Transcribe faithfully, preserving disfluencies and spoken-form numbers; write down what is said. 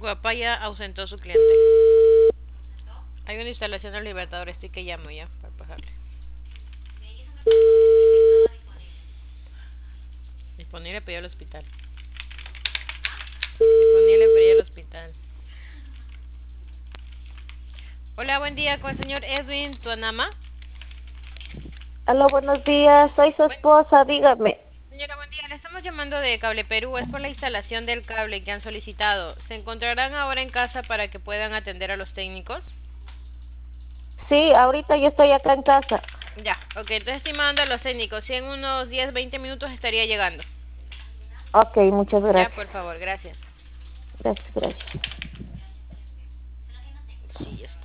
Guapaya ausentó su cliente. Hay una instalación del Libertador, estoy que llamo ya para pasarle. Disponible pedir al hospital. Disponible pedir al hospital. Hola, buen día con el señor Edwin Tuanama. Aló, buenos días, soy su Buen- esposa, dígame. Señora, buen día. Le estamos llamando de Cable Perú. Es por la instalación del cable que han solicitado. ¿Se encontrarán ahora en casa para que puedan atender a los técnicos? Sí, ahorita yo estoy acá en casa. Ya, ok. Entonces estoy mandando a los técnicos. Si en unos diez, veinte minutos estaría llegando. Ok, muchas Ya, por gracias. favor, gracias. Gracias, gracias. Sí, está.